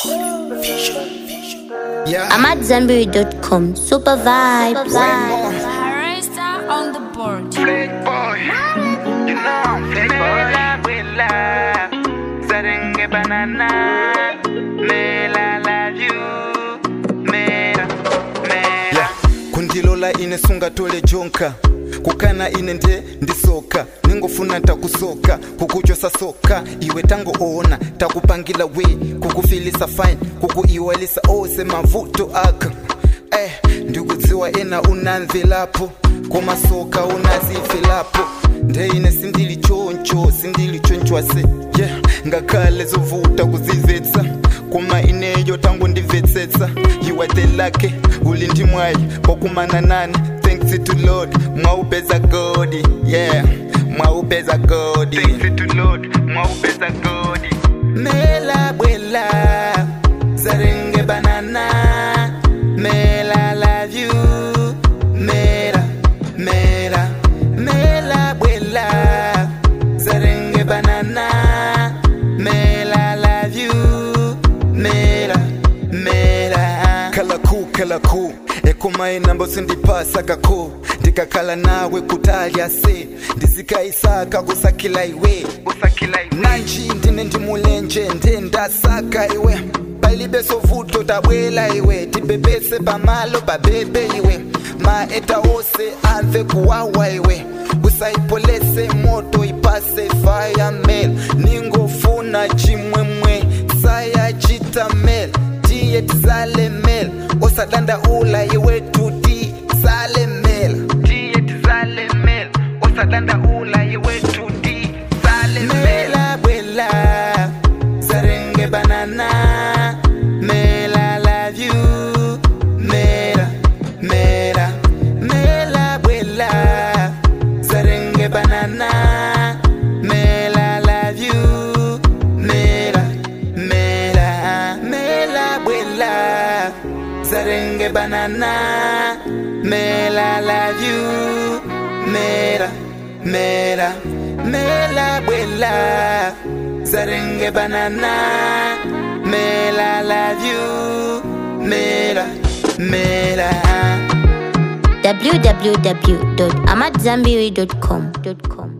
Yeah. I'm at Zanberry.com. Super vibes. Arista on the board. Playboy, you know, Playboy. Zarenge banana, mela love you, mela. Yeah. Kundilola ine sunga tole jonka kukana ine ndisoka ningofuna ntakusoka kukuchosa soka iwe tango ona takupangila we kukufilisa fine kukuiwalisa ose mavuto aka ndikudziwa ena unanvilapo kumasoka unazifilapo ndeine sindili choncho ase yeah ngakale zovuta kuzivetsa kuma ineyo tangu ndivetsetsa you are the lucky ulindi mwayi pokumana nani thanks to Lord mwaupeza godi yeah mwaupeza godi Thanks to Lord, mwaupeza godi. mela bwela zarenge banana mela love you mela bwela zarenge banana mela love you mela kala ku ekoma inambo sindipasa kako ndikakala nawe kutalya se ndizikaisaka kusakila iwe nanji ndine ndimulenje ndendasaka iwe palibesovuto tabwela iwe tibebese pamalo babebe iwe maeta ose amve kuwawa iwe usaipolese moto ipase fire mail ningofuna chimwemwe saya chitamel tiye tizale mel osadanda ula iwe tudi sale mel Tiye tizale mel, osadanda ula iwe tudi sale mel. mela bwela zarenge banana mela love you mela bwela zarenge banana mela love you mela bwela zarenge banana mela love you mela bwela zarenge banana mela love you mela www.amatzambiri.com.